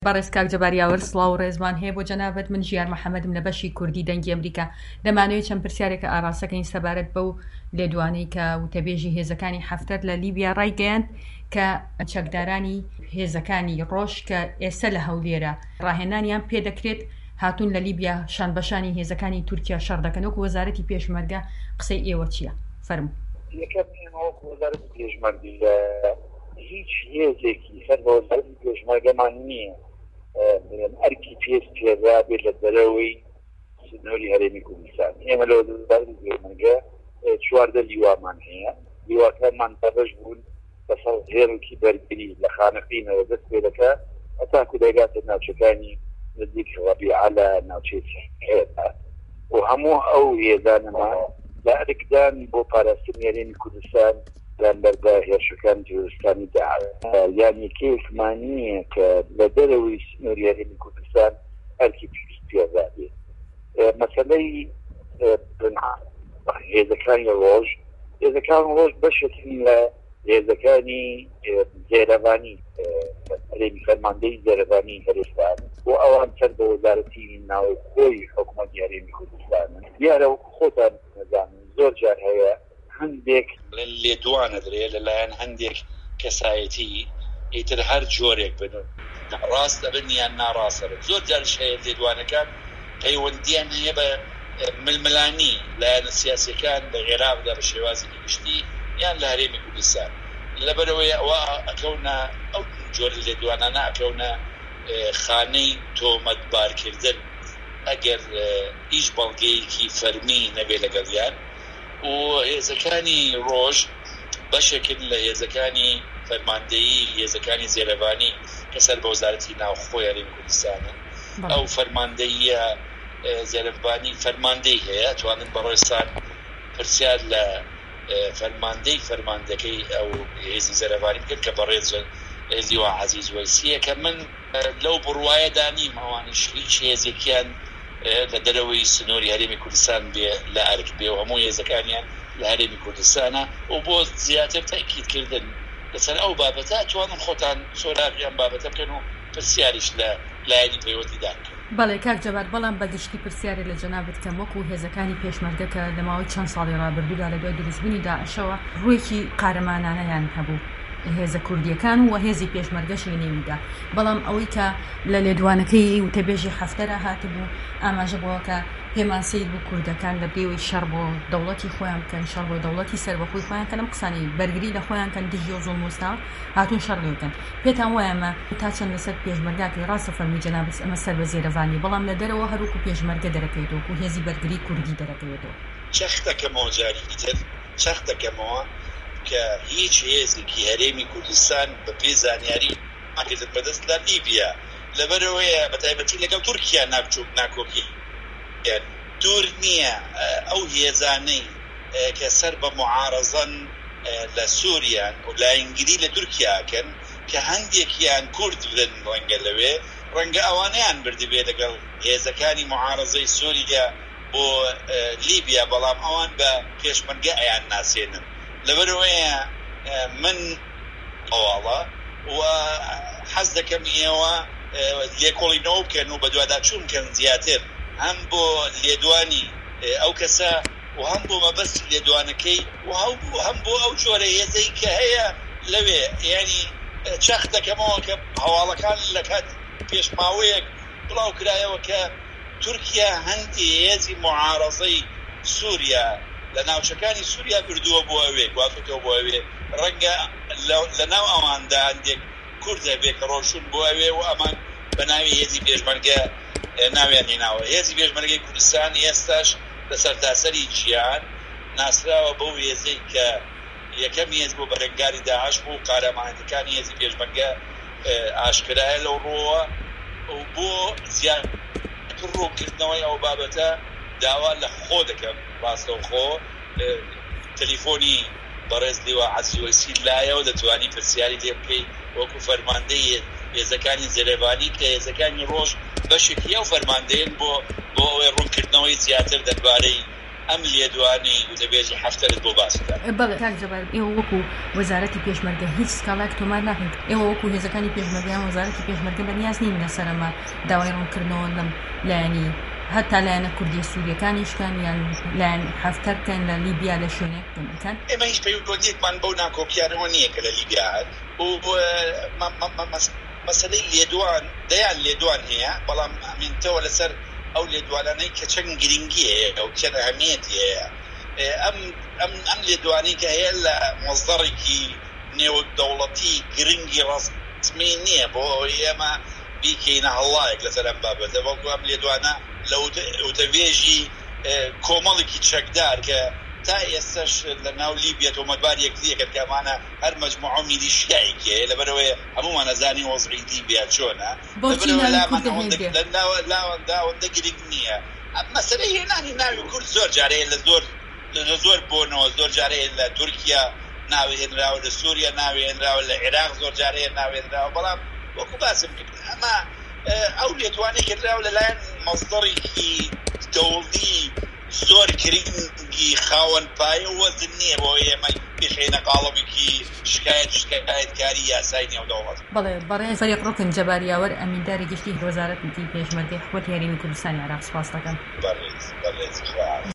بەڕێز کاک جەباریاوەر سڵاو و ڕێزمان هەیە بۆ جەنابەت. من ژیار محەممەدم لە بەشی کوردی دەنگی ئەمریکا. دەمانوێت چەند پرسیارێکە ئاڕاستەکەین سەبارەت بەو لێدوانەی کە وتەبێژی هێزەکانی حەفتەر لە لیبیا ڕایگەیاند کە چەکدارانی هێزەکانی ڕۆژ کە ئێستا لە هەولێرە ڕاهێنانیان پێدەکرێت هاتوون لە لیبیا شانبەشانی هێزەکانی تورکیا شەڕ دەکەن. وەکو وەزارەتی پێشمەرگە قسەی ئێوە چییە؟ فەرموو. یەکەم وەزارەتی پێشمەرگی هیچ هێزێکی سەر بە وەزارەتی پێشمەرگەمان نییە ئەرکی پێست پێدا بێت لە دەرەوەی سنووری هەرێمی کوردستان. ئێمە لە وەزارەتی پێشمەرگە چواردە لیوامان هەیە. لیواکانمان تەبەش بوون بەسەر هێرکی بەرگری لە خانەقینەوە دەست پێ دەکات هەتاکو دەگاتە ناوچەکانی نزیک ڕەبیعە لە ناوچەی هەیەدا و هەموو ئەو هێزانەمان لە ئەرکدان بۆ پاراستنی هەرێمی کوردستان لەبەردا هێرشەکانی تۆریستانی داعا یانی کێکمان نییە کە لە دەرەوەی سنووری هەرێمی کوردستان ئەرکی پێست پێدا بێت. مەسەلەی هێزەکانی ڕۆژ بەشێکی لە هێزەکانی زێرەوانی هەرێمی فەرماندەی زێرەوانی هەرێستان و ئەوان چەند بە وەزارەتی ناوخۆی حکوومەتی هەرێمی کوردستانن. دیارە خۆتان نەزانن زۆر جار هەیە هەندێک لێدوانە درێت لەلایەن هەندێک کەسایەتی ئیتر هەر جۆرێک بن ڕاست دەبن یان ناڕاستە. زۆر جارش هەیە لێدوانەکان پەیوەندیان هەیە بە ململانی لایەنە سیاسیەکان لە عێراقدا بە شێوازی گشتی یان لە هەرێمی کوردستان. لەبەرەوەی ئەوە ئەکەونە ئەو جۆر لێدوانانە ئەکەونە خانەی تۆمەتبارکردن ئەگەر هیچ بەڵگەیەکی فەرمی نەبێ لەگەڵیان. و هێزەکانی ڕۆژ بەشێکن لە هێزەکانی فەرماندەیی هێزەکانی زێرەوانی کە سەر بە وەزارەتی ناوخۆی هەرێمی کوردستانن. ئەو فەرماندەییە زێرەوانی فەرماندەی هەیە توانن بەڕێستان پرسیار لە فەرماندەکەی ئەو هێزی زێرەوانی بکرد کە بەڕێز لیوا عەزیز وەیسیە کە من لەو بڕوایەدا نیم ئەوانش هیچ هێزێکیان لە دەرەوەی سنووری هەرێمی کوردستان بێ لە ئەرک بێ و هەموو هێزەکانیان لە هەرێمی کوردستانە و بۆ زیاتر تاکیدکردن لەسەر ئەو بابەتە توانن خۆتان سۆراغیان بابەتە بکەن و پرسیاریش لە لایەنی پەیوەندیدان بکەن. بەڵێ کاک جەبار، بەڵام بەگشتی پرسیارێک لە جەنابەت کەم وەکو هێزەکانی پێشمەرگە کە لە ماوەی چەند ساڵی ڕابردوودا لە دوای دروستبوونی داعشەوە ڕوویەکی قارەمانانەیان هەبوو هێزە کوردیەکان و هێزی پێشمەرگەشی نێویدا. بەڵام ئەوەی کە لە لێدوانەکەی وتەبێژی حەفتەرە هاتبوو ئاماژە بووە کە پێمان سەیر بوو کوردەکان لە بێوەی شەڕ بۆ دەوڵەتی خۆیان بکەن، شەڕ بۆ دەوڵەتی سەربەخۆی خۆیان کە لەم قسانەی بەرگری لە خۆیان کەن دژی و زوڵم و ستام هاتوون شەڕ لێکەن. پێتان وایە ئەمە تا چەند لەسەر پێشمەرگاکەی ڕاستە فەرمی جەنابەت ئەمە سەر بە زێرەوانی، بەڵام لە دەرەوە هەروکو پێشمەرگە دەرەکەوێتەوە و هێزی بەرگری کوردی دەرەکەوێتەوە. چەختەکەمەوە جاری تر چەختەکەمەوە کە هیچ هێزێکی هەرێمی کوردستان بە پێ زانیاری ئاکردن بەدەست لە لیبیا لەبەرەوەیە بەتایبەتی لەگەڵ تورکیا ناکۆکی دوور نییە ئەو هێزانەی کە سەر بە معارەزەن لە سووریان و لایەنگیری لە تورکیاکەن کە هەندێکیان کورد بدەن ڕەنگە لەوێ ڕەنگە ئەوانەیان بردبێ لەگەڵ هێزەکانی معارەزەی سووریا بۆ لیبیا، بەڵام ئەوان بە پێشمەرگە ئەیان ناسێنن. لەبەرەوەیە من ئەوواڵە و حەز دەکەم ئێوە لێکۆڵینەوە بکەن و بە دوواداچوون بکەن زیاتر هەم بۆ لێدوانی ئەو کەسە و هەم بۆ مەبەست لێدوانەکەی و هەم بۆ ئەو جۆرە هێزەی کە هەیە لەوێ. ینی چەخ دەکەمەوە کە هەواڵەکان لە کات پێشماوەیەک بڵاو کرایەوە کە تورکیا هەندی هێزی معارەزەی سووریا لە ناوچەکانی سووریا بردووە بۆ ئەوێ گواتۆکە بۆ ئەوێ ڕەنگە لە ناو ئەواندا هەندێک کوردە بێ کە ڕۆشون بۆ ئەوێ و ئەمان بە ناوی هێزی پێشمەرگە ناویان هێناوە. هێزی پێشمەرگەی کوردستان ئێستاش لە سەرتاسەری جیهان ناسراوە بەو هێزەی کە یەکەم هێز بۆ بەرەنگاری داعش بوو قارەمانەکانی هێزی پێشمەرگە ئاشکرایە لەو ڕۆوە و بۆ زیاتر ڕوونکردنەوەی ئەو بابەتە داوا لە خۆ دەکەم ڕاستەوخۆ تەلیفۆنی بەڕێز لیوا عەزیز وەیسی لایەوە دەتوانی پرسیاری لێ بکەی وەکو فەرماندەی هێزەکانی زێرەوانی کە هێزەکانی ڕۆژ بەشێکی ئەو فەرماندەیەن بۆ ئەوەی ڕوونکردنەوەی زیاتر دەربارەی ئەم لێدوانی وتەبێژی هەفتەرت بۆ باسکە. بەڵێ کاک جەبار ئێوە وەکو وەزارەتی پێشمەرگە هیچ سکاڵاک تۆمار ناکەن، ئێوە وەکو هێزەکانی پێشمەرگیان وەزارەتی پێشمەرگە بەنیاز نین لەسەرەمە داوای ڕوونکردنەوە لەم لایەنی هەتا لایەنە کوردی سووریەکانیشکان یان لایەن هەفتەرکەن لە لیبیا لە شوێنێک بکەن. ئێمە هیچ پەیوەندیەکمان بەو ناکۆکیانەوە نییە کە لە لیبیا هات و مەسەلەی لێدوان دەیان لێدوان هەیە، بەڵام ئەمینتەوە لەسەر ئەو لێدوانانەی کە چەند گرنگی هەیە ئەو چەند ئەهەمیەتی هەیە. ئەم لێدوانی کە هەیە لە مۆزدەڕێکی نێودەوڵەتی گرنگی ڕاستمی نییە بۆ ئێمە بیکەینە هەڵایەک لەسەر ئەم بابەتە، بەڵکو ئەم لێدوانە لە وتەبێژی کۆمەڵێکی چەکدار کە تا ئێستش لە ناو لیبیا تۆمەتبار یەکدیەکە کەمانە هەر مەجموعە میلیشیایەکی هەیە، لەبەرەوەی هەمومان ئەزانی وەزعی لیبیا چۆنە، لاوەندە گرنگ نییە. مەسەلەی هێنانی ناوی کورد زۆر جارەیە لە زۆر بۆنەوە، زۆر جارەیە لە تورکیا ناوی هێنراوە، لە سووریا ناوی هێنراوە، لە عێراق زۆر جارەیە ناوی هێنراوە، بەڵام وەکو باسم کرد ئەمە ئەو لێتوانەی کردراوە لەلایەن مەصدەڕێکی دەوڵی زۆر گرنگی خاوەن پایە وەزن نییە بۆ ئێمە پێشێنە قاڵەبێکی شکایەتکاری یاسای نێودەوڵەت. بەڵێ بەڕێز فەریق ڕوکن جەباریاوەر ئەمینداری گشتی وەزارەتی پێشمەرگەی حکوومەتی هەرێمی کوردستانی عێراق سپاس دەکەم. بەڕێز